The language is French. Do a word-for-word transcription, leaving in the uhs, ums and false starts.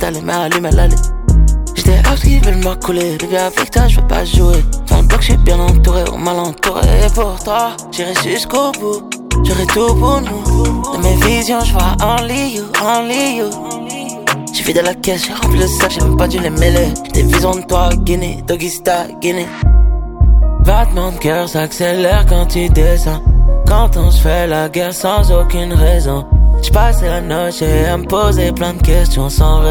salé, mais allumé l'allée. J'étais out qui veulent m'accouler, baby avec toi je veux pas jouer. Dans le bloc j'suis bien entouré, ou mal entouré. Et pour toi, j'irai jusqu'au bout, j'aurai tout pour nous. Dans mes visions j'vois only you, only you. J'ai vidé la caisse, j'ai rempli le sac, j'ai même pas dû les mêler. J'ai des visions de toi, Guinée, doggy style, Guinée. Battement de cœur s'accélère quand tu descends. Quand on se fait la guerre sans aucune raison. J'passais la noche à me poser plein de questions sans